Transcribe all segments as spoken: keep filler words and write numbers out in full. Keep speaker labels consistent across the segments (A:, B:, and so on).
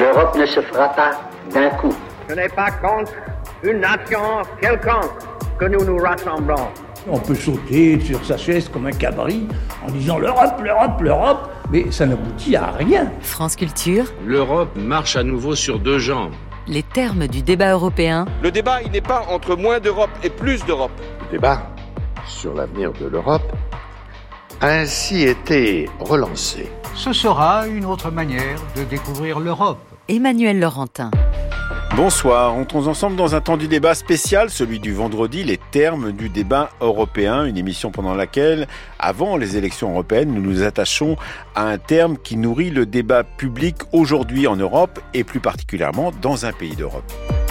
A: L'Europe ne se fera pas d'un coup.
B: Ce n'est pas contre une nation quelconque que nous nous rassemblons.
C: On peut sauter sur sa chaise comme un cabri en disant l'Europe, l'Europe, l'Europe, mais ça n'aboutit à rien.
D: France Culture.
E: L'Europe marche à nouveau sur deux jambes.
D: Les termes du débat européen.
F: Le débat, il n'est pas entre moins d'Europe et plus d'Europe.
G: Le débat sur l'avenir de l'Europe a ainsi été relancé.
H: Ce sera une autre manière de découvrir l'Europe.
D: Emmanuel Laurentin.
I: Bonsoir, entrons ensemble dans un temps du débat spécial, celui du vendredi, les termes du débat européen, une émission pendant laquelle, avant les élections européennes, nous nous attachons à un terme qui nourrit le débat public aujourd'hui en Europe et plus particulièrement dans un pays d'Europe.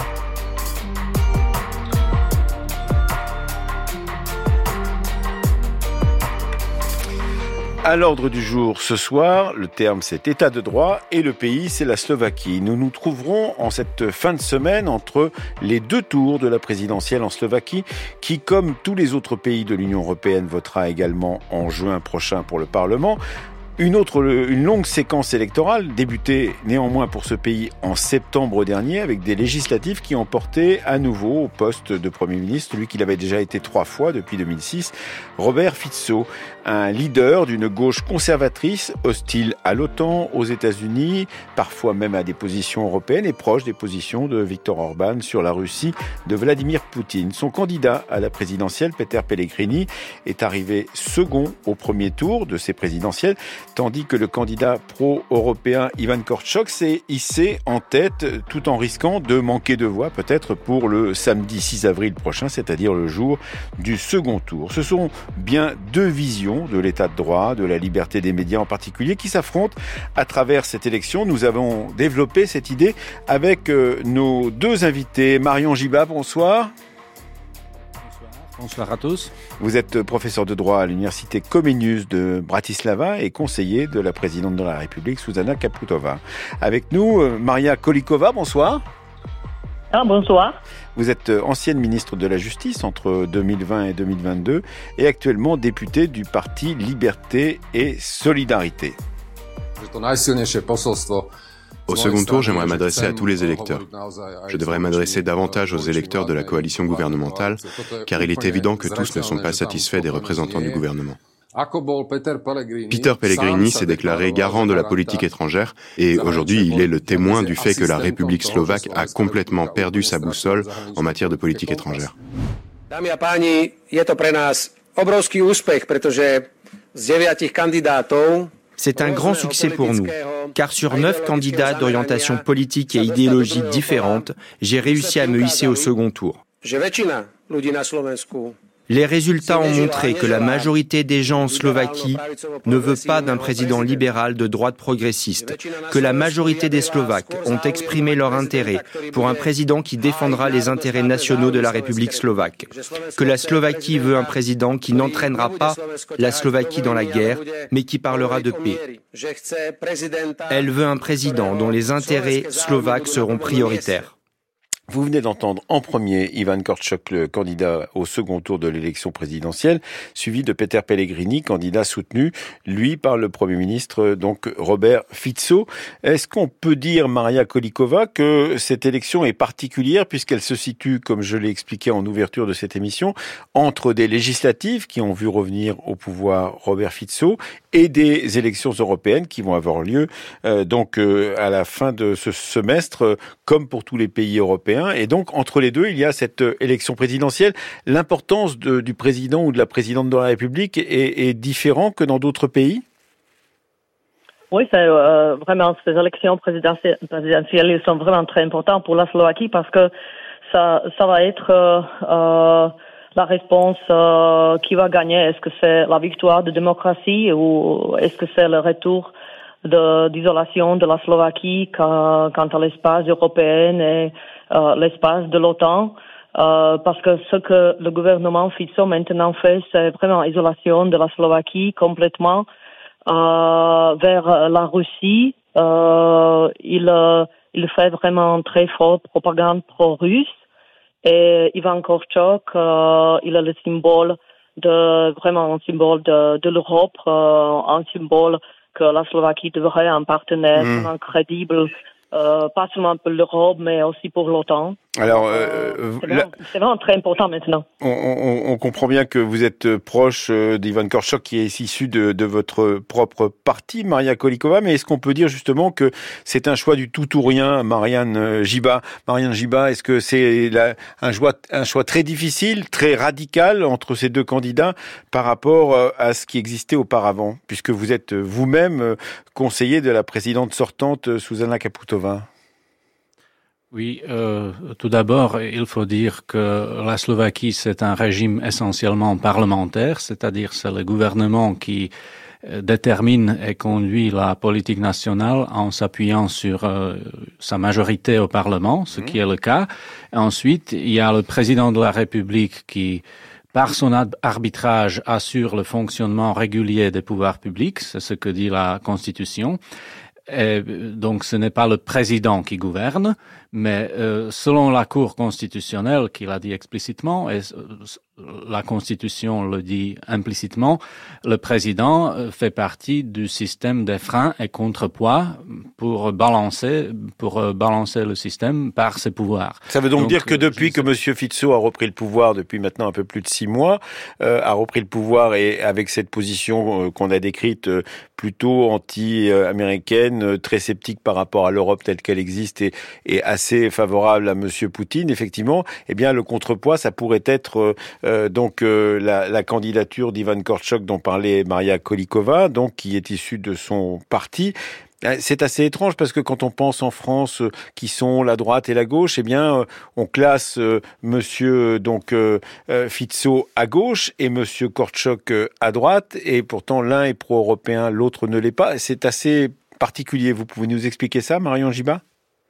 I: À l'ordre du jour ce soir, le terme c'est État de droit et le pays c'est la Slovaquie. Nous nous trouverons en cette fin de semaine entre les deux tours de la présidentielle en Slovaquie qui, comme tous les autres pays de l'Union européenne, votera également en juin prochain pour le Parlement. Une autre, une longue séquence électorale débutée néanmoins pour ce pays en septembre dernier avec des législatives qui ont porté à nouveau au poste de Premier ministre, lui qu'il avait déjà été trois fois depuis deux mille six, Robert Fico, un leader d'une gauche conservatrice, hostile à l'OTAN, aux États-Unis, parfois même à des positions européennes et proche des positions de Viktor Orban sur la Russie de Vladimir Poutine. Son candidat à la présidentielle, Peter Pellegrini, est arrivé second au premier tour de ces présidentielles, tandis que le candidat pro-européen Ivan Korczok s'est hissé en tête tout en risquant de manquer de voix peut-être pour le samedi six avril prochain, c'est-à-dire le jour du second tour. Ce sont bien deux visions de l'état de droit, de la liberté des médias en particulier, qui s'affrontent à travers cette élection. Nous avons développé cette idée avec nos deux invités. Marion Giba, bonsoir.
J: Bonsoir à tous.
I: Vous êtes professeur de droit à l'université Comenius de Bratislava et conseiller de la présidente de la République, Zuzana Čaputová. Avec nous, Maria Kolíková, bonsoir.
K: Ah, bonsoir.
I: Vous êtes ancienne ministre de la Justice entre deux mille vingt et deux mille vingt-deux et actuellement députée du parti Liberté et Solidarité.
L: Au second tour, j'aimerais m'adresser à tous les électeurs. Je devrais m'adresser davantage aux électeurs de la coalition gouvernementale, car il est évident que tous ne sont pas satisfaits des représentants du gouvernement. Peter Pellegrini s'est déclaré garant de la politique étrangère et aujourd'hui il est le témoin du fait que la République slovaque a complètement perdu sa boussole en matière de politique étrangère.
F: Dámy a páni, je to pre nás obrovský úspech, pretože z deviatich kandidátov
J: C'est un grand succès pour nous, car sur neuf candidats d'orientation politique et idéologique différentes, j'ai réussi à me hisser au second tour. Les résultats ont montré que la majorité des gens en Slovaquie ne veut pas d'un président libéral de droite progressiste, que la majorité des Slovaques ont exprimé leur intérêt pour un président qui défendra les intérêts nationaux de la République slovaque, que la Slovaquie veut un président qui n'entraînera pas la Slovaquie dans la guerre, mais qui parlera de paix. Elle veut un président dont les intérêts slovaques seront prioritaires.
I: Vous venez d'entendre en premier Ivan Korczok, le candidat au second tour de l'élection présidentielle, suivi de Peter Pellegrini, candidat soutenu, lui, par le Premier ministre, donc Robert Fico. Est-ce qu'on peut dire, Maria Kolíková, que cette élection est particulière puisqu'elle se situe, comme je l'ai expliqué en ouverture de cette émission, entre des législatives qui ont vu revenir au pouvoir Robert Fico et des élections européennes qui vont avoir lieu euh, donc euh, à la fin de ce semestre, euh, comme pour tous les pays européens. Et donc, entre les deux, il y a cette élection présidentielle. L'importance de, du président ou de la présidente de la République est, est différente que dans d'autres pays?
K: Oui, c'est euh, vraiment, ces élections présidentielles, présidentielles sont vraiment très importantes pour la Slovaquie parce que ça, ça va être euh, euh, la réponse euh, qui va gagner. Est-ce que c'est la victoire de la démocratie ou est-ce que c'est le retour de, d'isolation de la Slovaquie quant, quant à l'espace européen et euh, l'espace de l'OTAN? Euh, parce que ce que le gouvernement Fico maintenant fait, c'est vraiment isolation de la Slovaquie complètement euh, vers la Russie. Euh, il, euh, il fait vraiment très forte propagande pro-russe. Et Ivan Korczok, euh, il est le symbole de, vraiment un symbole de, de l'Europe, euh, un symbole que la Slovaquie devrait un partenaire mmh. crédible euh, pas seulement pour l'Europe, mais aussi pour l'OTAN.
I: Alors, euh,
K: euh, c'est,
I: la...
K: vraiment, c'est vraiment très important maintenant.
I: On, on, on comprend bien que vous êtes proche d'Ivan Korchok, qui est issu de, de votre propre parti, Maria Kolikova, mais est-ce qu'on peut dire justement que c'est un choix du tout ou rien, Marianne Giba? Marianne Giba, est-ce que c'est la, un, choix, un choix très difficile, très radical entre ces deux candidats par rapport à ce qui existait auparavant, puisque vous êtes vous-même conseiller de la présidente sortante, Zuzana Čaputová?
M: Oui, euh, tout d'abord, il faut dire que la Slovaquie, c'est un régime essentiellement parlementaire, c'est-à-dire c'est le gouvernement qui euh, détermine et conduit la politique nationale en s'appuyant sur euh, sa majorité au Parlement, ce mmh. qui est le cas. Et ensuite, il y a le président de la République qui, par son arbitrage, assure le fonctionnement régulier des pouvoirs publics, c'est ce que dit la Constitution. Et donc ce n'est pas le président qui gouverne, mais euh, selon la Cour constitutionnelle qui l'a dit explicitement, et la Constitution le dit implicitement, le président fait partie du système des freins et contrepoids pour balancer, pour balancer le système par ses pouvoirs.
I: Ça veut donc, donc dire que depuis que M. Fico a repris le pouvoir, depuis maintenant un peu plus de six mois, euh, a repris le pouvoir et avec cette position euh, qu'on a décrite euh, plutôt anti-américaine, euh, très sceptique par rapport à l'Europe telle qu'elle existe et, et assez favorable à M. Poutine, effectivement, eh bien le contrepoids, ça pourrait être euh, Euh, donc euh, la, la candidature d'Ivan Korchok dont parlait Maria Kolikova, donc qui est issue de son parti. C'est assez étrange parce que quand on pense en France euh, qui sont la droite et la gauche, eh bien euh, on classe euh, Monsieur donc euh, euh, Fico à gauche et Monsieur Korchok euh, à droite, et pourtant l'un est pro-européen, l'autre ne l'est pas. C'est assez particulier. Vous pouvez nous expliquer ça, Marion Giba?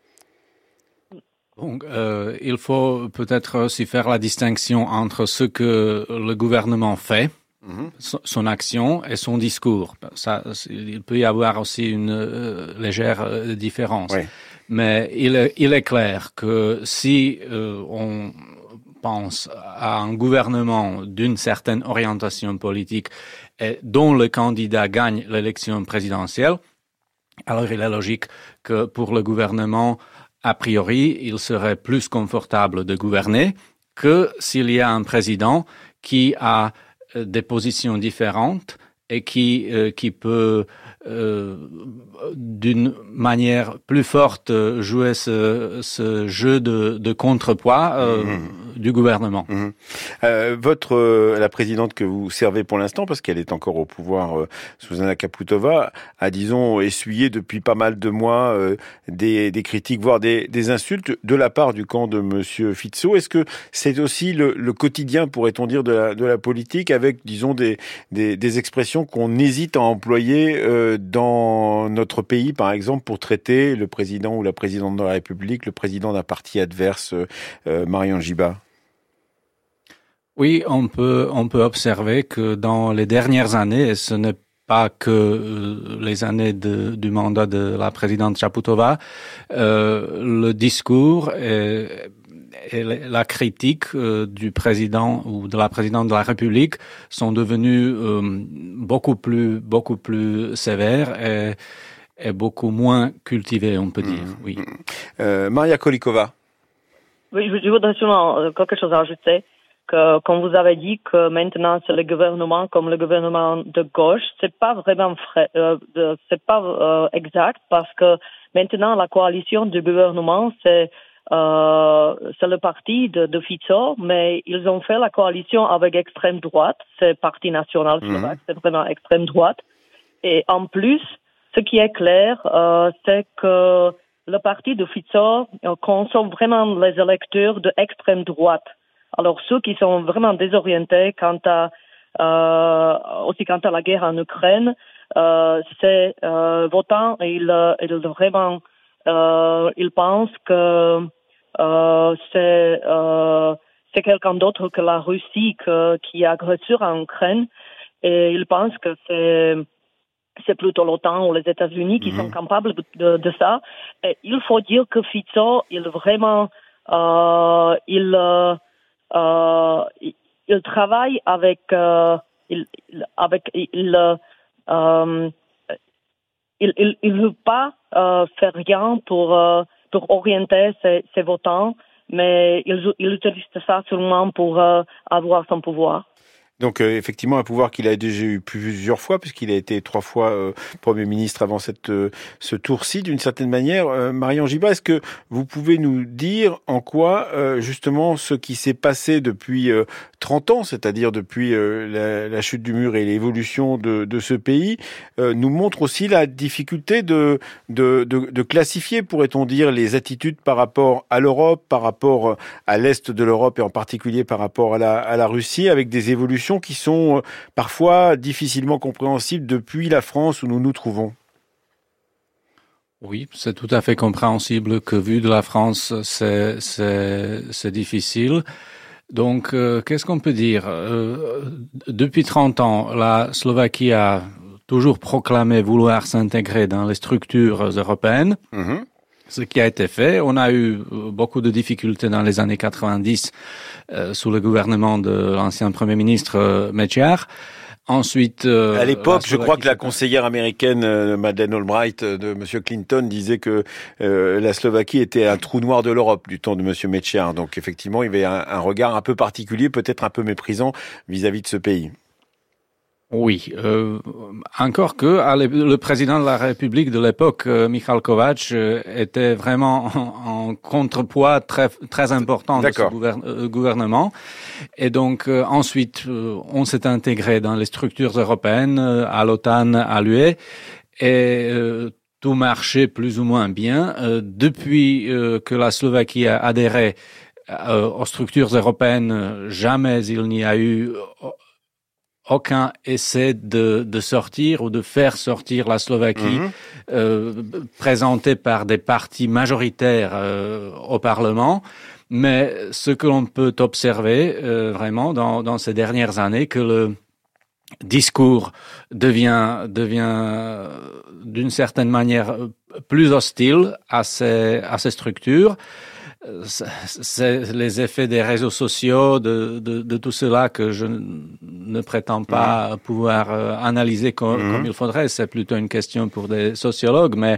M: Donc, euh, il faut peut-être aussi faire la distinction entre ce que le gouvernement fait, mmh. son action et son discours. Ça, il peut y avoir aussi une euh, légère euh, différence. Oui. Mais il est, il est clair que si euh, on pense à un gouvernement d'une certaine orientation politique et dont le candidat gagne l'élection présidentielle, alors il est logique que pour le gouvernement, a priori, il serait plus confortable de gouverner que s'il y a un président qui a euh, des positions différentes et qui euh, qui peut euh, d'une manière plus forte jouer ce, ce jeu de, de contrepoids euh, mmh. du gouvernement.
I: Mmh. Euh, votre euh, la présidente que vous servez pour l'instant, parce qu'elle est encore au pouvoir, euh, Zuzana Čaputová, a disons essuyé depuis pas mal de mois euh, des, des critiques, voire des, des insultes de la part du camp de Monsieur Fico. Est-ce que c'est aussi le, le quotidien, pourrait-on dire, de la, de la politique, avec disons des, des, des expressions qu'on hésite à employer euh, dans notre pays, par exemple, pour traiter le président ou la présidente de la République, le président d'un parti adverse, euh, Marion Giba?
M: Oui, on peut, on peut observer que dans les dernières années, et ce n'est pas que euh, les années de, du mandat de la présidente Čaputová, euh, le discours et, et la critique euh, du président ou de la présidente de la République sont devenus euh, beaucoup plus, beaucoup plus sévères et, et beaucoup moins cultivés, on peut dire. Mmh. Oui.
I: Euh, Maria Kolikova.
K: Oui, je voudrais seulement quelque chose à ajouter. Que, comme vous avez dit que maintenant c'est le gouvernement comme le gouvernement de gauche, c'est pas vraiment vrai, euh, c'est pas euh, exact, parce que maintenant la coalition du gouvernement c'est euh, c'est le parti de, de Fico, mais ils ont fait la coalition avec extrême droite, c'est Parti national slovaque, mmh. c'est vraiment extrême droite. Et en plus, ce qui est clair, euh, c'est que le parti de Fico consomme vraiment les électeurs de extrême droite. Alors ceux qui sont vraiment désorientés quant à euh, aussi quant à la guerre en Ukraine, euh, ces euh, votants, ils, ils vraiment euh, ils pensent que euh, c'est euh, c'est quelqu'un d'autre que la Russie que, qui est agresseur en Ukraine, et ils pensent que c'est c'est plutôt l'OTAN ou les États-Unis qui mmh. sont capables de, de, de ça. Et il faut dire que Fico, il vraiment euh, il euh, Euh, il, il travaille avec, euh, il, avec, il, euh, il il, il veut pas euh, faire rien pour euh, pour orienter ses, ses votants, mais il, il utilise ça seulement pour euh, avoir son pouvoir.
I: Donc euh, effectivement un pouvoir qu'il a déjà eu plusieurs fois puisqu'il a été trois fois euh, Premier ministre avant cette euh, ce tour-ci d'une certaine manière. Euh, Marion Gibat, est-ce que vous pouvez nous dire en quoi euh, justement ce qui s'est passé depuis euh, trente ans, c'est-à-dire depuis euh, la, la chute du mur et l'évolution de, de ce pays, euh, nous montre aussi la difficulté de, de, de, de classifier, pourrait-on dire, les attitudes par rapport à l'Europe, par rapport à l'Est de l'Europe et en particulier par rapport à la, à la Russie, avec des évolutions qui sont euh, parfois difficilement compréhensibles depuis la France où nous nous trouvons.
M: Oui, c'est tout à fait compréhensible que vu de la France, c'est, c'est, c'est difficile. Donc, euh, qu'est-ce qu'on peut dire? euh, Depuis trente ans, la Slovaquie a toujours proclamé vouloir s'intégrer dans les structures européennes. Mmh. Ce qui a été fait. On a eu beaucoup de difficultés dans les années quatre-vingt-dix euh, sous le gouvernement de l'ancien Premier ministre euh, Mečiar. Ensuite, euh,
I: à l'époque, je crois que la conseillère américaine euh, Madeleine Albright euh, de Monsieur Clinton disait que euh, la Slovaquie était un trou noir de l'Europe du temps de Monsieur Mečiar. Donc effectivement, il y avait un, un regard un peu particulier, peut-être un peu méprisant vis-à-vis de ce pays.
M: Oui, euh, encore que le président de la République de l'époque, euh, Michal Kovács, euh, était vraiment en, en contrepoids très très important D'accord. de ce gouverne, euh, gouvernement. Et donc euh, ensuite, euh, on s'est intégré dans les structures européennes, euh, à l'OTAN, à l'U E, et euh, tout marchait plus ou moins bien. Euh, depuis euh, que la Slovaquie a adhéré euh, aux structures européennes, jamais il n'y a eu aucun essai de, de sortir ou de faire sortir la Slovaquie, mmh. euh, présenté par des partis majoritaires euh, au Parlement. Mais ce que l'on peut observer euh, vraiment dans, dans ces dernières années, que le discours devient, devient d'une certaine manière plus hostile à ces, à ces structures. C'est les effets des réseaux sociaux, de, de, de tout cela que je ne prétends pas mmh. pouvoir euh, analyser comme, mmh. comme il faudrait. C'est plutôt une question pour des sociologues, mais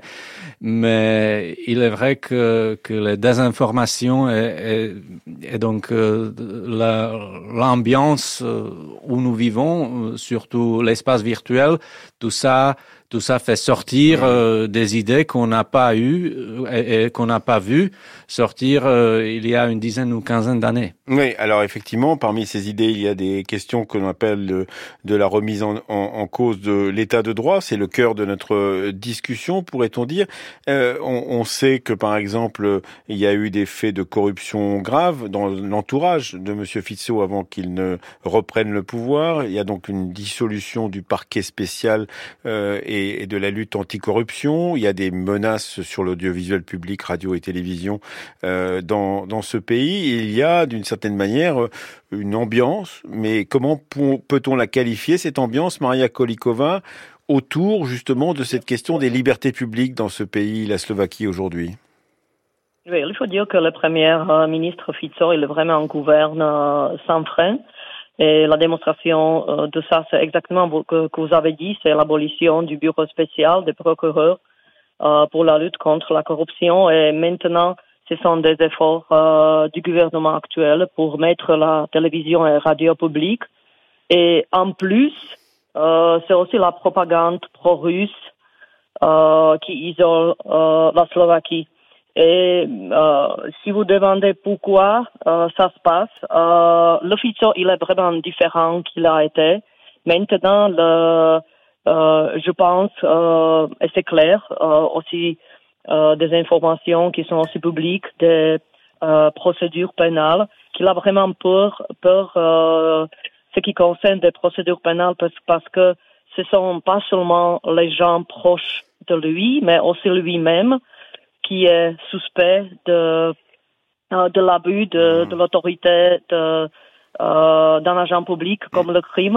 M: mais il est vrai que que les désinformations et, et, et donc euh, la, l'ambiance où nous vivons, surtout l'espace virtuel, tout ça. Tout ça fait sortir euh, des idées qu'on n'a pas eues et, et qu'on n'a pas vues sortir euh, il y a une dizaine ou quinzaine d'années.
I: Oui, alors effectivement, parmi ces idées, il y a des questions que l'on appelle de, de la remise en, en, en cause de l'état de droit. C'est le cœur de notre discussion, pourrait-on dire. Euh, on, on sait que, par exemple, il y a eu des faits de corruption graves dans l'entourage de M. Fico avant qu'il ne reprenne le pouvoir. Il y a donc une dissolution du parquet spécial euh, et et de la lutte anticorruption. Il y a des menaces sur l'audiovisuel public, radio et télévision euh, dans, dans ce pays. Il y a d'une certaine manière une ambiance, mais comment peut-on la qualifier, cette ambiance, Maria Kolíková, autour justement de cette question des libertés publiques dans ce pays, la Slovaquie aujourd'hui?
K: Oui, il faut dire que le premier ministre Fico, il est vraiment un gouverne sans frein. Et la démonstration euh, de ça, c'est exactement ce que, que vous avez dit, c'est l'abolition du bureau spécial des procureurs euh, pour la lutte contre la corruption. Et maintenant, ce sont des efforts euh, du gouvernement actuel pour mettre la télévision et la radio publique. Et en plus, euh, c'est aussi la propagande pro-russe euh, qui isole euh, la Slovaquie. Et euh, si vous demandez pourquoi euh, ça se passe, euh, le Fico, il est vraiment différent qu'il a été. Maintenant, le, euh, je pense, euh, et c'est clair, euh, aussi euh, des informations qui sont aussi publiques, des euh, procédures pénales, qu'il a vraiment peur, peur euh, ce qui concerne des procédures pénales, parce, parce que ce sont pas seulement les gens proches de lui, mais aussi lui-même, qui est suspect de euh, de l'abus de, de l'autorité de, euh, d'un agent public comme le crime.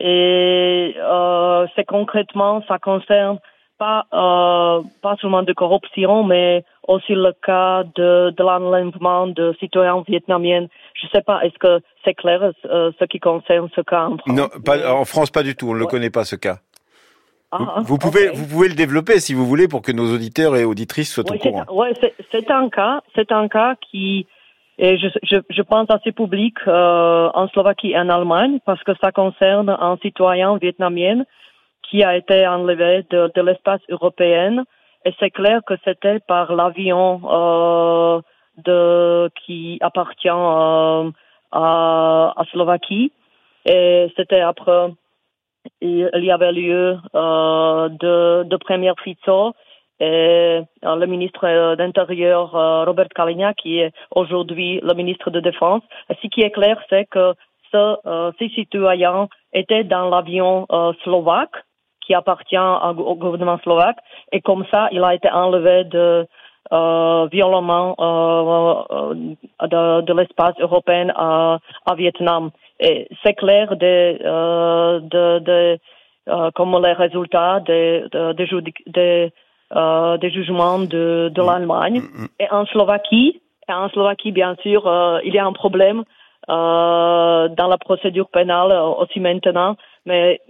K: Et euh, c'est concrètement, ça concerne pas euh, pas seulement de corruption, mais aussi le cas de, de l'enlèvement de citoyens vietnamiens. Je sais pas, est-ce que c'est clair euh, ce qui concerne ce cas en France?
I: Non, pas, en France pas du tout, on ne ouais. le connaît pas ce cas.
K: Ah,
I: vous, pouvez,
K: okay.
I: vous pouvez le développer si vous voulez pour que nos auditeurs et auditrices soient
K: oui,
I: au courant.
K: Oui, c'est, c'est un cas, c'est un cas qui, et je, je, je pense assez public euh, en Slovaquie et en Allemagne parce que ça concerne un citoyen vietnamien qui a été enlevé de, de l'espace européen et c'est clair que c'était par l'avion euh, de qui appartient euh, à, à Slovaquie et c'était après il y avait lieu euh, de, de première Fico et euh, le ministre d'Intérieur euh, Robert Kaliňák qui est aujourd'hui le ministre de Défense. Et ce qui est clair, c'est que ce, euh, ces citoyens étaient dans l'avion euh, slovaque qui appartient au gouvernement slovaque et comme ça, il a été enlevé de euh, violemment euh, de, de l'espace européen à, à Vietnam. Et c'est clair de, euh, de, de euh, comme les résultats des de, de, de, de, euh, des jugements de, de l'Allemagne. Et en Slovaquie, et en Slovaquie, bien sûr, euh, il y a un problème euh, dans la procédure pénale aussi maintenant, mais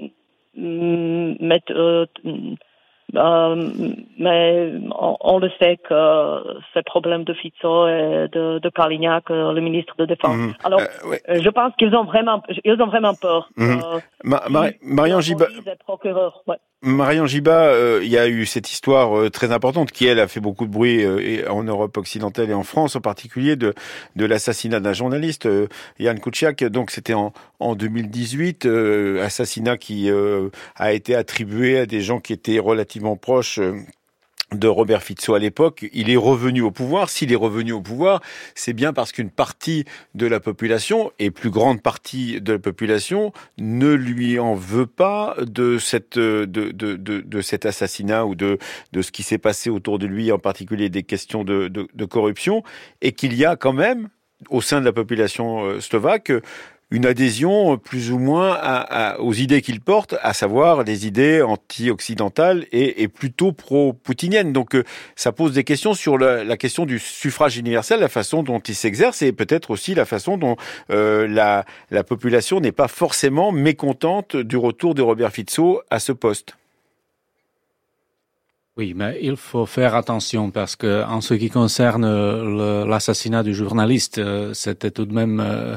K: mais euh, Euh, mais on, on le sait que ces problèmes de Fico et de, de Kaliňák, le ministre de Défense. Mmh. Alors, euh, ouais. je pense qu'ils ont vraiment, ils ont vraiment peur. Mmh. Euh,
I: Ma, Mar- Marion Giba. Ouais. Marion Giba, euh, il y a eu cette histoire euh, très importante qui, elle, a fait beaucoup de bruit euh, et en Europe occidentale et en France en particulier de, de l'assassinat d'un journaliste, euh, Jan Kuciak. Donc, c'était en, en deux mille dix-huit, euh, assassinat qui euh, a été attribué à des gens qui étaient relativement proches euh, de Robert Fico à l'époque. Il est revenu au pouvoir. S'il est revenu au pouvoir, c'est bien parce qu'une partie de la population, et plus grande partie de la population, ne lui en veut pas de cette de de de, de cet assassinat ou de de ce qui s'est passé autour de lui, en particulier des questions de de, de corruption, et qu'il y a quand même au sein de la population slovaque une adhésion plus ou moins à, à, aux idées qu'il porte, à savoir les idées anti-occidentales et, et plutôt pro-poutiniennes. Donc euh, ça pose des questions sur la, la question du suffrage universel, la façon dont il s'exerce et peut-être aussi la façon dont euh, la, la population n'est pas forcément mécontente du retour de Robert Fico à ce poste.
M: Oui, mais il faut faire attention parce que en ce qui concerne le, l'assassinat du journaliste, euh, c'était tout de même euh,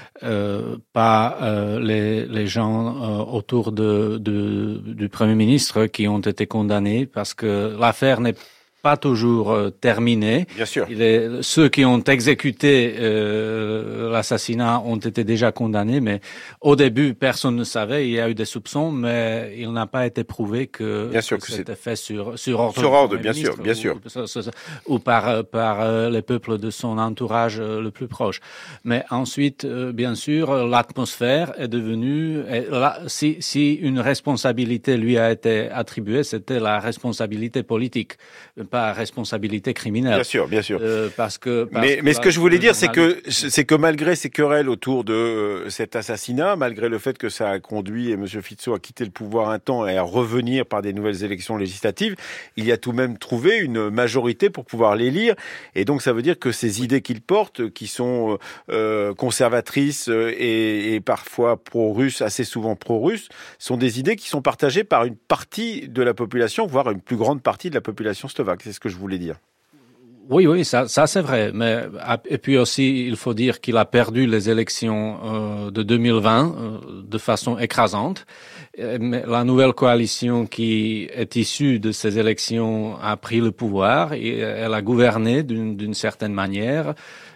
M: euh, pas euh, les, les gens euh, autour de, de, du Premier ministre qui ont été condamnés parce que l'affaire n'est pas toujours euh, terminé.
I: Bien sûr.
M: Il est, ceux qui ont exécuté euh, l'assassinat ont été déjà condamnés, mais au début, personne ne savait. Il y a eu des soupçons, mais il n'a pas été prouvé que,
I: bien sûr
M: que,
I: que
M: c'était fait sur sur ordre.
I: Sur ordre, bien sûr, bien sûr.
M: Ou, ou par par euh, les peuples de son entourage euh, le plus proche. Mais ensuite, euh, bien sûr, l'atmosphère est devenue. Et là, si si une responsabilité lui a été attribuée, c'était la responsabilité politique, pas responsabilité criminelle.
I: Bien sûr, bien sûr.
M: Euh, parce que. Parce
I: mais
M: que
I: mais ce que je voulais dire, c'est que
M: journaliste...
I: c'est que malgré ces querelles autour de euh, cet assassinat, malgré le fait que ça a conduit M. Fico à quitter le pouvoir un temps et à revenir par des nouvelles élections législatives, il y a tout de même trouvé une majorité pour pouvoir l'élire. Et donc ça veut dire que ces idées qu'il porte, qui sont euh, conservatrices et, et parfois pro-russes, assez souvent pro-russes, sont des idées qui sont partagées par une partie de la population, voire une plus grande partie de la population slovaque. C'est ce que je voulais dire.
M: Oui, oui, ça, ça c'est vrai. Mais et puis aussi, il faut dire qu'il a perdu les élections euh, de deux mille vingt euh, de façon écrasante. Mais la nouvelle coalition qui est issue de ces élections a pris le pouvoir et elle a gouverné d'une, d'une certaine manière.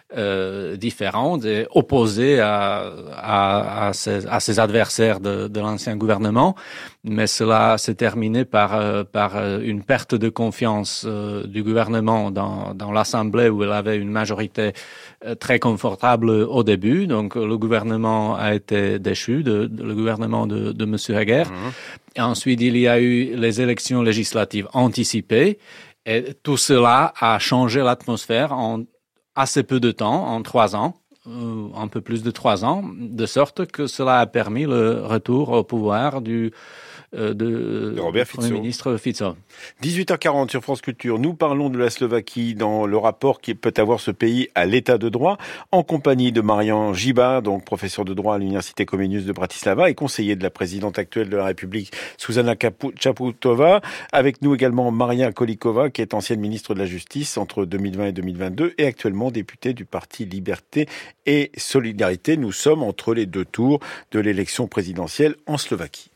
M: Euh, différente et opposée à, à, à, ses, à ses adversaires de, de l'ancien gouvernement, mais cela s'est terminé par, euh, par une perte de confiance euh, du gouvernement dans, dans l'Assemblée où elle avait une majorité euh, très confortable au début. Donc le gouvernement a été déchu, de, de, le gouvernement de, de M. Heger. Mmh. Et ensuite, il y a eu les élections législatives anticipées et tout cela a changé l'atmosphère en assez peu de temps, en trois ans, euh, un peu plus de trois ans, de sorte que cela a permis le retour au pouvoir du de, de Robert Fico. Premier ministre Fico.
I: dix-huit heures quarante sur France Culture, nous parlons de la Slovaquie dans le rapport qui peut avoir ce pays à l'état de droit, en compagnie de Marian Žiba, donc professeur de droit à l'Université Comenius de Bratislava et conseiller de la présidente actuelle de la République, Zuzana Čaputová. Avec nous également Maria Kolíková, qui est ancienne ministre de la Justice entre deux mille vingt et deux mille vingt-deux et actuellement députée du Parti Liberté et Solidarité. Nous sommes entre les deux tours de l'élection présidentielle en Slovaquie.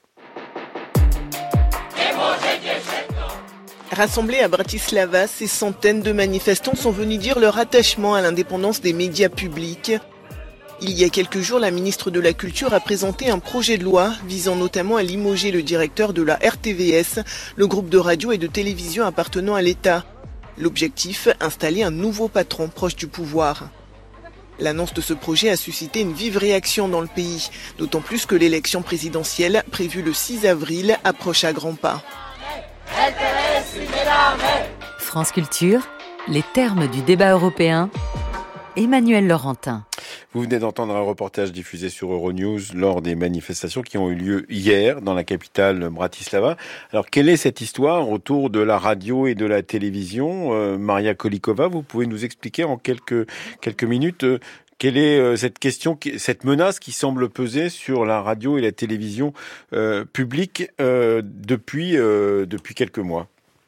N: Rassemblés à Bratislava, ces centaines de manifestants sont venus dire leur attachement à l'indépendance des médias publics. Il y a quelques jours, la ministre de la Culture a présenté un projet de loi visant notamment à limoger le directeur de la R T V S, le groupe de radio et de télévision appartenant à l'État. L'objectif, installer un nouveau patron proche du pouvoir. L'annonce de ce projet a suscité une vive réaction dans le pays, d'autant plus que l'élection présidentielle, prévue le six avril, approche à grands pas.
D: France Culture, les termes du débat européen. Emmanuel Laurentin.
I: Vous venez d'entendre un reportage diffusé sur Euronews lors des manifestations qui ont eu lieu hier dans la capitale Bratislava. Alors, quelle est cette histoire autour de la radio et de la télévision? euh, Maria Kolíková, vous pouvez nous expliquer en quelques, quelques minutes euh, quelle est euh, cette question, cette menace qui semble peser sur la radio et la télévision euh, publique euh, depuis, euh, depuis quelques mois?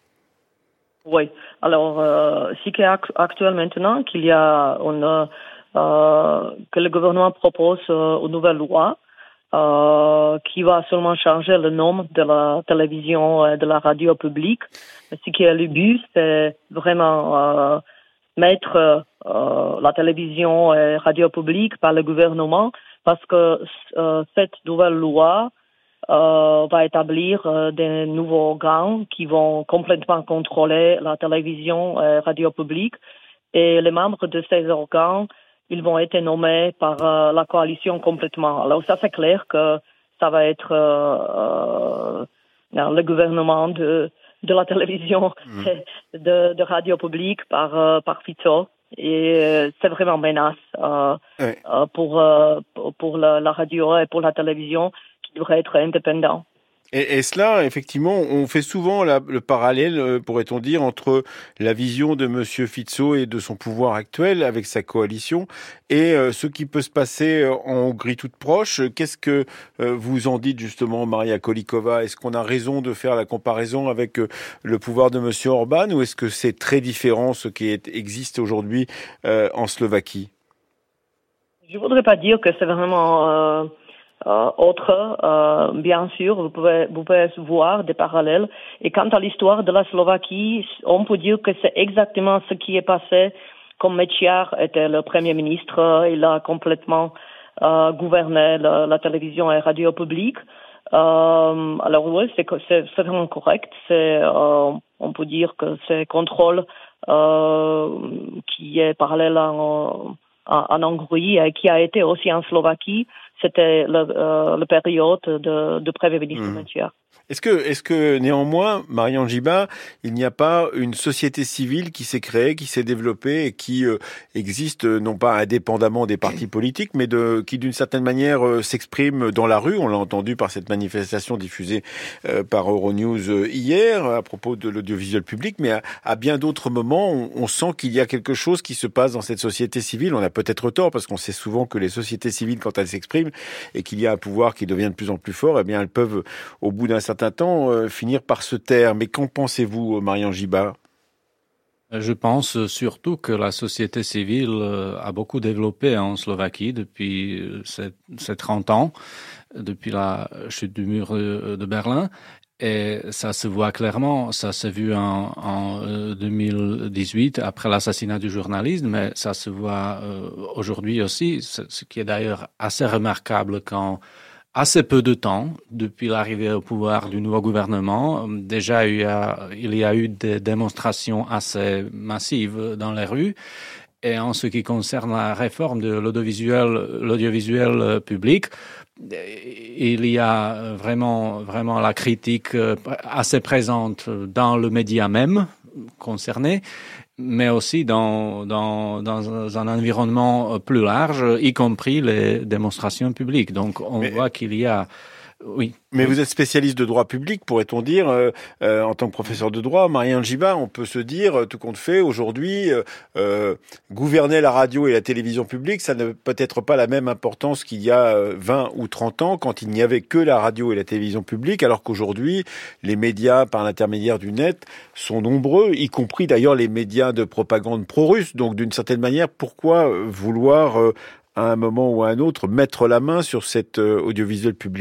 K: Oui, alors, euh, ce qui est actuel maintenant, qu'il y a une, euh, que le gouvernement propose euh, une nouvelle loi euh, qui va seulement changer le nom de la télévision et de la radio publique. Ce qui est le but, c'est vraiment euh, mettre euh, la télévision et la radio publique par le gouvernement, parce que euh, cette nouvelle loi Euh, va établir euh, des nouveaux organes qui vont complètement contrôler la télévision et radio publique. Et les membres de ces organes, ils vont être nommés par euh, la coalition complètement. Alors ça, c'est clair que ça va être euh, euh, le gouvernement de, de la télévision mmh. et de, de radio publique par, euh, par Fico. Et euh, c'est vraiment une menace euh, oui. euh, pour, euh, pour la, la radio et pour la télévision, devrait être indépendant.
I: Et, et cela, effectivement, on fait souvent la, le parallèle, pourrait-on dire, entre la vision de Monsieur Fico et de son pouvoir actuel avec sa coalition et euh, ce qui peut se passer en Hongrie toute proche. Qu'est-ce que euh, vous en dites justement, Maria Kolíková? Est-ce qu'on a raison de faire la comparaison avec euh, le pouvoir de Monsieur Orbán, ou est-ce que c'est très différent ce qui est, existe aujourd'hui euh, en Slovaquie?
K: Je voudrais pas dire que c'est vraiment euh... Euh, autre, euh, bien sûr, vous pouvez, vous pouvez voir des parallèles. Et quant à l'histoire de la Slovaquie, on peut dire que c'est exactement ce qui est passé. Comme Mečiar était le premier ministre, il a complètement euh, gouverné la, la télévision et la radio publique. Euh, alors oui, c'est, c'est, c'est vraiment correct. C'est, euh, on peut dire que c'est contrôle euh, qui est parallèle en, en, en Hongrie et qui a été aussi en Slovaquie. C'était la euh, période de, de Premier ministre mmh. Mečiar.
I: Est-ce que, est-ce que néanmoins, Marian Žiba, il n'y a pas une société civile qui s'est créée, qui s'est développée et qui euh, existe non pas indépendamment des partis politiques, mais de, qui d'une certaine manière euh, s'exprime dans la rue? On l'a entendu par cette manifestation diffusée euh, par Euronews euh, hier à propos de l'audiovisuel public, mais à, à bien d'autres moments, on, on sent qu'il y a quelque chose qui se passe dans cette société civile. On a peut-être tort, parce qu'on sait souvent que les sociétés civiles, quand elles s'expriment et qu'il y a un pouvoir qui devient de plus en plus fort, eh bien elles peuvent, au bout d'un certain temps, euh, finir par se taire. Mais qu'en pensez-vous, Marian Žiba?
M: Je pense surtout que la société civile a beaucoup développé en Slovaquie depuis ces, ces trente ans, depuis la chute du mur de Berlin. Et ça se voit clairement, ça s'est vu en, en deux mille dix-huit, après l'assassinat du journaliste, mais ça se voit euh, aujourd'hui aussi, ce qui est d'ailleurs assez remarquable quand assez peu de temps, depuis l'arrivée au pouvoir du nouveau gouvernement, déjà il y a, il y a eu des démonstrations assez massives dans les rues. Et en ce qui concerne la réforme de l'audiovisuel, l'audiovisuel public, il y a vraiment, vraiment la critique assez présente dans le média même concerné, mais aussi dans, dans, dans un environnement plus large, y compris les démonstrations publiques. Donc, on mais... voit qu'il y a Oui.
I: Mais
M: oui.
I: vous êtes spécialiste de droit public, pourrait-on dire, euh, euh, en tant que professeur de droit. Marianne Gibat, on peut se dire, tout compte fait, aujourd'hui, euh, euh, gouverner la radio et la télévision publique, ça n'a peut-être pas la même importance qu'il y a vingt ou trente ans, quand il n'y avait que la radio et la télévision publique, alors qu'aujourd'hui, les médias, par l'intermédiaire du net, sont nombreux, y compris d'ailleurs les médias de propagande pro-russe. Donc, d'une certaine manière, pourquoi vouloir, euh, à un moment ou à un autre, mettre la main sur cet euh, audiovisuel public ?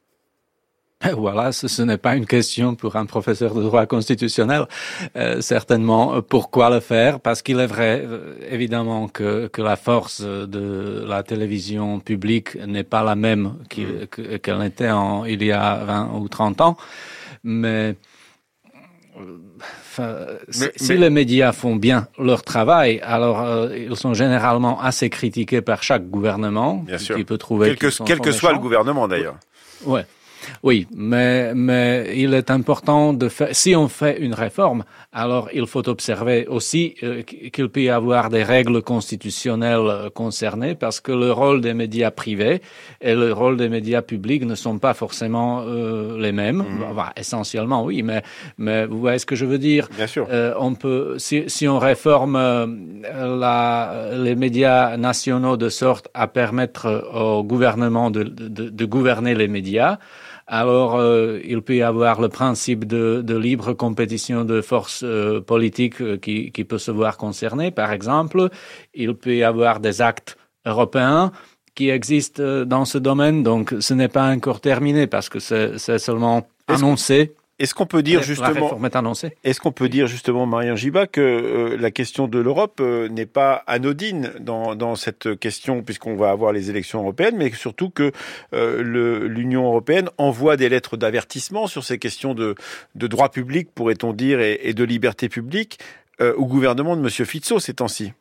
M: Voilà, ce, ce n'est pas une question pour un professeur de droit constitutionnel. Euh, certainement, pourquoi le faire? Parce qu'il est vrai, euh, évidemment, que, que la force de la télévision publique n'est pas la même qu'il, que, qu'elle n'était en, il y a vingt ou trente ans. Mais, enfin, mais si mais... les médias font bien leur travail, alors euh, ils sont généralement assez critiqués par chaque gouvernement.
I: Bien sûr.
M: Qui peut trouver
I: quel que,
M: sont,
I: quel
M: sont
I: que
M: méchants.
I: soit le gouvernement, d'ailleurs.
M: Ouais. Oui, mais, mais il est important de faire, si on fait une réforme, alors il faut observer aussi euh, qu'il peut y avoir des règles constitutionnelles concernées, parce que le rôle des médias privés et le rôle des médias publics ne sont pas forcément euh, les mêmes. Mmh. Enfin, essentiellement, oui, mais, mais vous voyez ce que je veux dire.
I: Bien sûr.
M: Euh, on peut, si, si on réforme euh, la, les médias nationaux de sorte à permettre au gouvernement de, de, de gouverner les médias, alors euh, il peut y avoir le principe de, de libre compétition de forces euh, politiques euh, qui, qui peut se voir concerné. Par exemple, il peut y avoir des actes européens qui existent euh, dans ce domaine, donc ce n'est pas encore terminé parce que c'est, c'est seulement
I: Est-ce
M: annoncé.
I: Que... Est-ce qu'on peut dire
M: la
I: justement,
M: réforme est annoncée.
I: Est-ce qu'on peut dire justement, Marianne Gibat, que euh, la question de l'Europe euh, n'est pas anodine dans, dans cette question, puisqu'on va avoir les élections européennes, mais surtout que euh, le, l'Union européenne envoie des lettres d'avertissement sur ces questions de, de droit public, pourrait-on dire, et, et de liberté publique euh, au gouvernement de M. Fico ces temps-ci?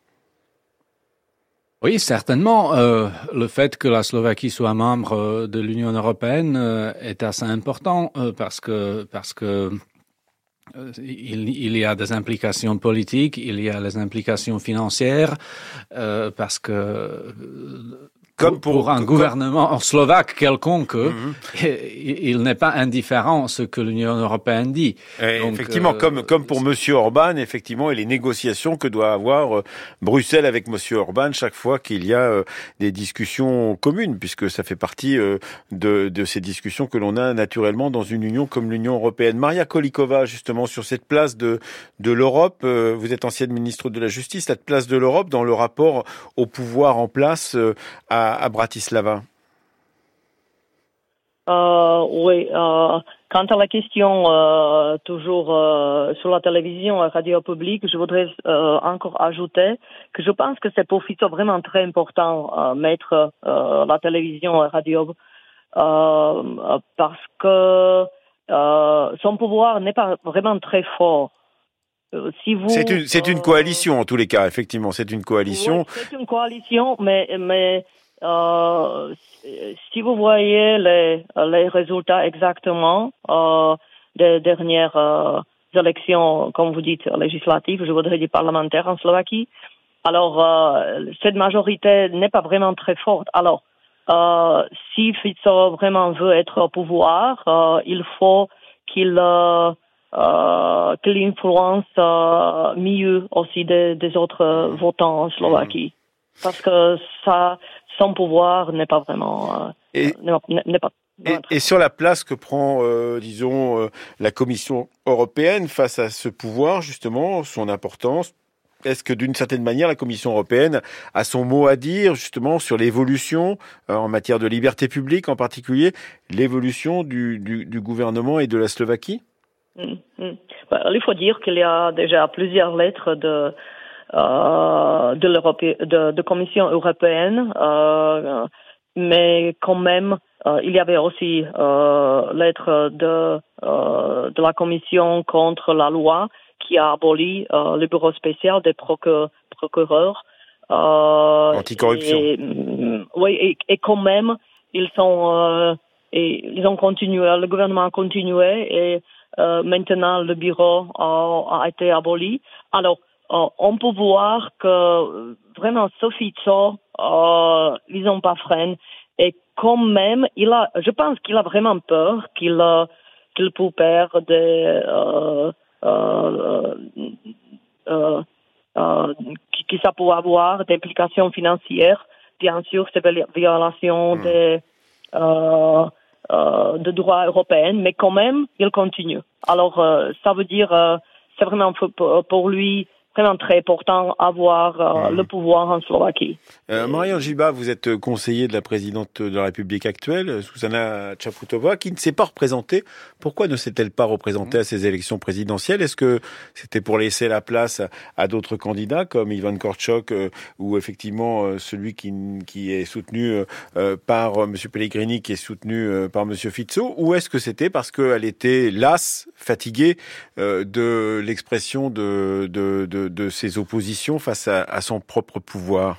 M: Oui, certainement. Euh, le fait que la Slovaquie soit membre euh, de l'Union européenne euh, est assez important euh, parce que parce que euh, il, il y a des implications politiques, il y a les implications financières euh, parce que euh, Comme pour, pour un comme, gouvernement comme... slovaque quelconque, mm-hmm. il n'est pas indifférent à ce que l'Union européenne dit.
I: Et Donc, effectivement, euh, comme, comme pour M. Orban, effectivement, et les négociations que doit avoir euh, Bruxelles avec M. Orban chaque fois qu'il y a euh, des discussions communes, puisque ça fait partie euh, de, de ces discussions que l'on a naturellement dans une union comme l'Union européenne. Maria Kolikova, justement, sur cette place de, de l'Europe, euh, vous êtes ancienne ministre de la Justice, cette place de l'Europe dans le rapport au pouvoir en place euh, à à Bratislava?
K: Euh, oui, euh, quant à la question euh, toujours euh, sur la télévision et radio publique, je voudrais euh, encore ajouter que je pense que c'est pour Fico vraiment très important euh, mettre euh, la télévision et radio euh, parce que euh, son pouvoir n'est pas vraiment très fort. Si vous,
I: c'est une, c'est une
K: euh,
I: coalition en tous les cas, effectivement, c'est une coalition.
K: Oui, c'est une coalition, mais, mais euh, si vous voyez les, les résultats exactement euh, des dernières euh, élections, comme vous dites, législatives, je voudrais dire parlementaires en Slovaquie, alors euh, cette majorité n'est pas vraiment très forte. Alors, euh, si Fico vraiment veut être au pouvoir, euh, il faut qu'il... Euh, Euh, qu'il influence euh, mieux aussi des, des autres euh, votants en Slovaquie. Mmh. Parce que ça, son pouvoir n'est pas vraiment... Euh,
I: et,
K: n'est, n'est pas,
I: et, et sur la place que prend, euh, disons, euh, la Commission européenne face à ce pouvoir, justement, son importance, est-ce que d'une certaine manière, la Commission européenne a son mot à dire, justement, sur l'évolution, euh, en matière de liberté publique en particulier, l'évolution du, du, du gouvernement et de la Slovaquie?
K: Mmh, mmh. Bah, il faut dire qu'il y a déjà plusieurs lettres de euh, de l'Europe, de, de Commission européenne, euh, mais quand même euh, il y avait aussi euh, lettres de euh, de la Commission contre la loi qui a aboli euh, le bureau spécial des procure, procureurs. Euh,
I: Anticorruption.
K: Et, oui, et, et quand même ils sont euh, et ils ont continué, le gouvernement a continué et Euh, maintenant, le bureau a, a été aboli. Alors, euh, on peut voir que vraiment, ce Fico, euh, ils n'ont pas freiné. Et quand même, il a, je pense qu'il a vraiment peur qu'il, euh, qu'il peut perdre des, euh, euh, euh, euh, qui ça peut avoir des implications financières. Bien sûr, c'est une violation mmh. des euh, euh, de droits européens, mais quand même, il continue. Alors, euh, ça veut dire, euh, c'est vraiment pour, pour lui vraiment très important avoir euh, mmh. le pouvoir en Slovaquie.
I: Euh, Marian Žiba, vous êtes conseiller de la présidente de la République actuelle, Zuzana Čaputová, qui ne s'est pas représentée. Pourquoi ne s'est-elle pas représentée à ces élections présidentielles? Est-ce que c'était pour laisser la place à, à d'autres candidats comme Ivan Korčok euh, ou effectivement euh, celui qui, qui est soutenu euh, par euh, M. Pellegrini, qui est soutenu euh, par M. Fico, ou est-ce que c'était parce qu'elle était lasse, fatiguée euh, de l'expression de, de, de de ses oppositions face à, à son propre pouvoir?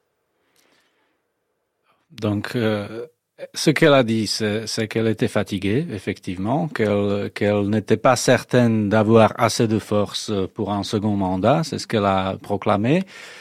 M: Donc, euh, ce qu'elle a dit, c'est, c'est qu'elle était fatiguée, effectivement, qu'elle, qu'elle n'était pas certaine d'avoir assez de force pour un second mandat, c'est ce qu'elle a proclamé.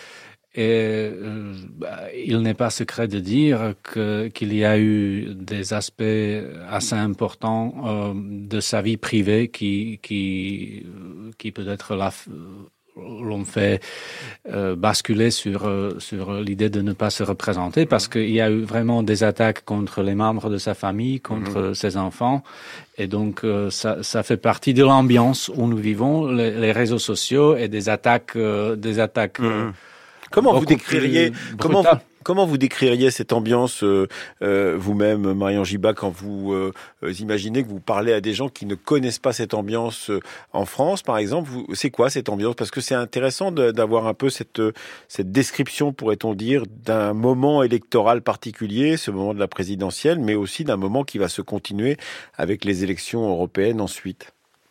M: Et euh, bah, il n'est pas secret de dire que, qu'il y a eu des aspects assez importants euh, de sa vie privée qui, qui, qui peut-être la l'ont fait euh, basculer sur euh, sur l'idée de ne pas se représenter, parce qu'il y a eu vraiment des attaques contre les membres de sa famille, contre mmh. ses enfants, et donc euh, ça ça fait partie de l'ambiance où nous vivons, les, les réseaux sociaux et des attaques euh, des attaques. Mmh. Euh,
I: comment vous décririez comment vous, comment vous décririez cette ambiance euh, euh, vous-même, Marian Žiba, quand vous euh, imaginez que vous parlez à des gens qui ne connaissent pas cette ambiance euh, en France, par exemple? Vous, c'est quoi cette ambiance? Parce que c'est intéressant de, d'avoir un peu cette cette description, pourrait-on dire, d'un moment électoral particulier, ce moment de la présidentielle, mais aussi d'un moment qui va se continuer avec les élections européennes ensuite.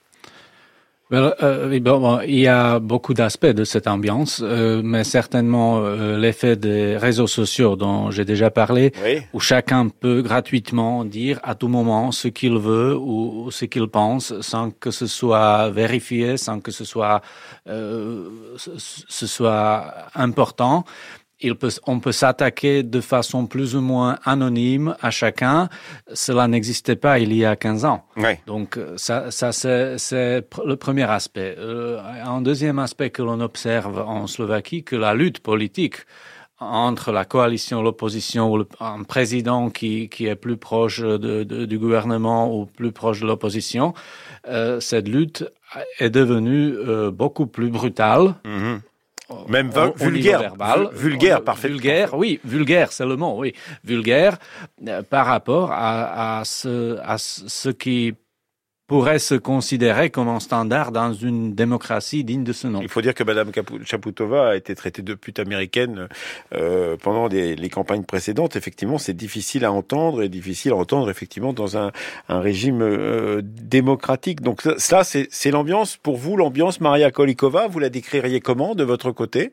M: Well, euh, bon, il y a beaucoup d'aspects de cette ambiance, euh, mais certainement euh, l'effet des réseaux sociaux dont j'ai déjà parlé, oui. où chacun peut gratuitement dire à tout moment ce qu'il veut ou, ou ce qu'il pense, sans que ce soit vérifié, sans que ce soit euh, ce, ce soit important. Il peut, on peut s'attaquer de façon plus ou moins anonyme à chacun. Cela n'existait pas il y a quinze ans.
I: Oui.
M: Donc ça, ça c'est, c'est le premier aspect. Euh, un deuxième aspect que l'on observe en Slovaquie, que la lutte politique entre la coalition, l'opposition ou le, un président qui, qui est plus proche de, de, du gouvernement ou plus proche de l'opposition, euh, cette lutte est devenue euh, beaucoup plus brutale.
I: Mm-hmm. Même va- au, vulgaire, au verbal,
M: vulgaire, parfait. Vulgaire, oui, vulgaire, c'est le mot, oui, vulgaire euh, par rapport à, à ce, à ce qui pourrait se considérer comme un standard dans une démocratie digne de ce nom.
I: Il faut dire que Mme Čaputová a été traitée de pute américaine euh, pendant des, les campagnes précédentes. Effectivement, c'est difficile à entendre et difficile à entendre effectivement dans un, un régime euh, démocratique. Donc ça, c'est, c'est l'ambiance. Pour vous, l'ambiance Maria Kolíková, vous la décririez comment de votre côté?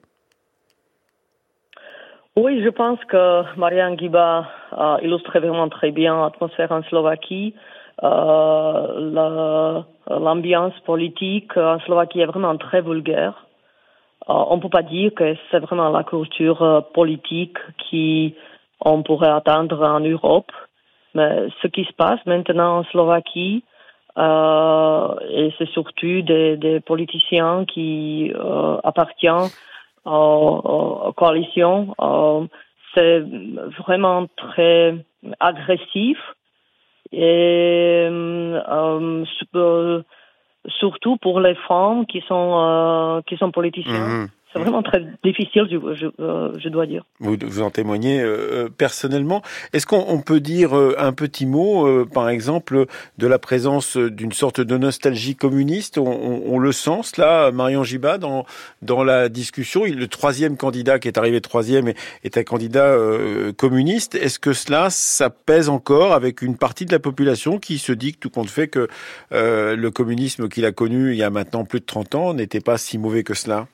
K: Oui, je pense que Marian Žiba a illustré vraiment très bien l'atmosphère en Slovaquie. Euh, la, l'ambiance politique en Slovaquie est vraiment très vulgaire. Euh, on ne peut pas dire que c'est vraiment la culture euh, politique qu'on pourrait attendre en Europe. Mais ce qui se passe maintenant en Slovaquie, euh, et c'est surtout des, des politiciens qui euh, appartiennent aux, aux coalitions, euh, c'est vraiment très agressif. Et euh, euh, surtout pour les femmes qui sont euh, qui sont politiciennes, mmh. c'est vraiment très difficile, je, je, euh, je dois dire.
I: Vous, vous en témoignez euh, personnellement. Est-ce qu'on on peut dire euh, un petit mot, euh, par exemple, de la présence d'une sorte de nostalgie communiste? On, on, on le sent, cela, Marian Žiba, dans dans la discussion. Le troisième candidat qui est arrivé troisième est, est un candidat euh, communiste. Est-ce que cela, ça pèse encore avec une partie de la population qui se dit que tout compte fait que euh, le communisme qu'il a connu il y a maintenant plus de trente ans n'était pas si mauvais que cela?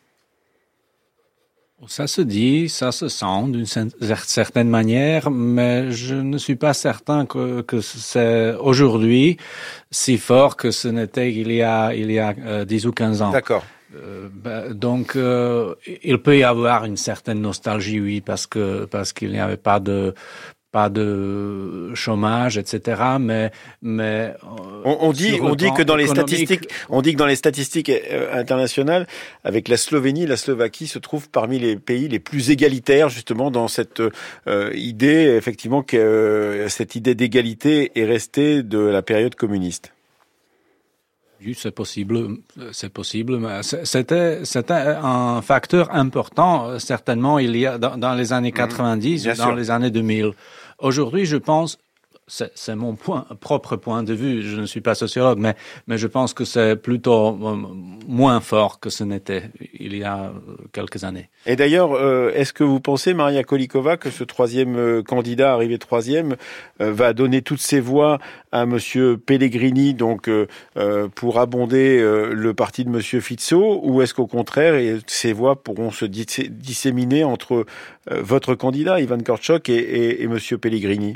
M: Ça se dit, ça se sent d'une certaine manière, mais je ne suis pas certain que, que c'est aujourd'hui si fort que ce n'était il y a, il y a euh, dix ou quinze ans.
I: D'accord.
M: Euh, ben, donc, euh, il peut y avoir une certaine nostalgie, oui, parce que parce qu'il n'y avait pas de pas de chômage, et cetera. Mais, mais
I: on, on dit, on dit que dans les statistiques, on dit que dans les statistiques internationales, avec la Slovénie, la Slovaquie se trouve parmi les pays les plus égalitaires, justement, dans cette euh, idée, effectivement, que euh, cette idée d'égalité est restée de la période communiste.
M: Oui, c'est possible, c'est possible. Mais c'était, c'était un facteur important, certainement, il y a dans, dans les années quatre-vingt-dix, mmh, dans sûr. les années deux mille. Aujourd'hui, je pense, c'est, c'est mon point, propre point de vue, je ne suis pas sociologue, mais, mais je pense que c'est plutôt moins fort que ce n'était il y a quelques années.
I: Et d'ailleurs, euh, est-ce que vous pensez, Maria Kolikova, que ce troisième euh, candidat arrivé troisième euh, va donner toutes ses voix à Monsieur Pellegrini, donc euh, euh, pour abonder euh, le parti de Monsieur Fico, ou est-ce qu'au contraire, et ces voix pourront se dis- disséminer entre euh, votre candidat, Ivan Korczok, et, et, et Monsieur Pellegrini?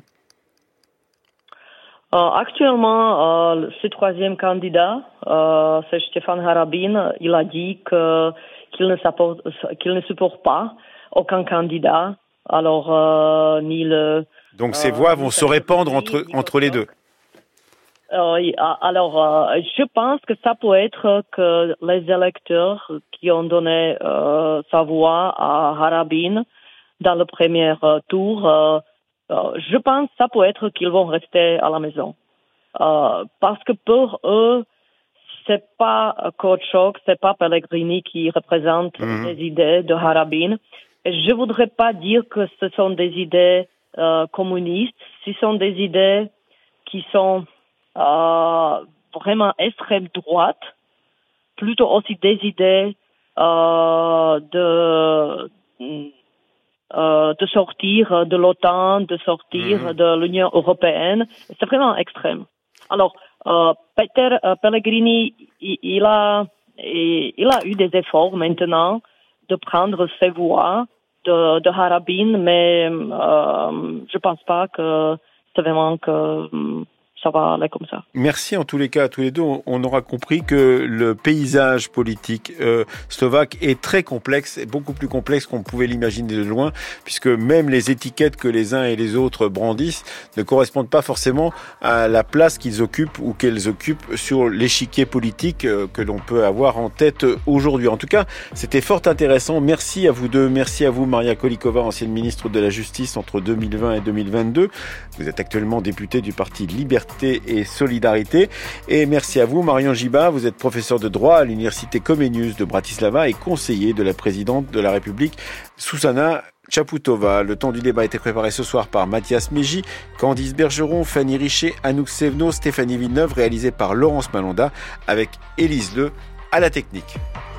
K: Euh, actuellement, euh, ce troisième candidat, euh, c'est Stefan Harabin. Il a dit que, qu'il ne supporte, qu'il ne supporte pas aucun candidat. Alors, euh, ni le.
I: Donc ces voix euh, vont se répandre entre entre les deux.
K: Euh, alors, euh, je pense que ça peut être que les électeurs qui ont donné euh, sa voix à Harabin dans le premier tour. Euh, Euh, je pense que ça peut être qu'ils vont rester à la maison. Euh, parce que pour eux, c'est pas Korczok, c'est pas Pellegrini qui représente mmh. les idées de Harabin. Et je voudrais pas dire que ce sont des idées euh, communistes, ce sont des idées qui sont euh, vraiment extrême droite, plutôt aussi des idées euh, de... Euh, de sortir de l'OTAN, de sortir mmh. de l'Union européenne. C'est vraiment extrême. Alors, euh, Peter euh, Pellegrini, il, il, a, il a eu des efforts maintenant de prendre ses voix de, de Harabin, mais euh, je pense pas que c'est vraiment que ça va aller comme ça.
I: Merci en tous les cas à tous les deux. On aura compris que le paysage politique euh, slovaque est très complexe, et beaucoup plus complexe qu'on pouvait l'imaginer de loin, puisque même les étiquettes que les uns et les autres brandissent ne correspondent pas forcément à la place qu'ils occupent ou qu'elles occupent sur l'échiquier politique euh, que l'on peut avoir en tête aujourd'hui. En tout cas, c'était fort intéressant. Merci à vous deux. Merci à vous, Maria Kolikova, ancienne ministre de la Justice entre deux mille vingt et deux mille vingt-deux. Vous êtes actuellement députée du parti Liberté et Solidarité. Et merci à vous, Marion Giba. Vous êtes professeur de droit à l'université Comenius de Bratislava et conseiller de la présidente de la République, Zuzana Čaputová. Le temps du débat a été préparé ce soir par Mathias Mégy, Candice Bergeron, Fanny Richer, Anouk Sevno, Stéphanie Villeneuve, réalisé par Laurence Malonda avec Élise Le à la technique.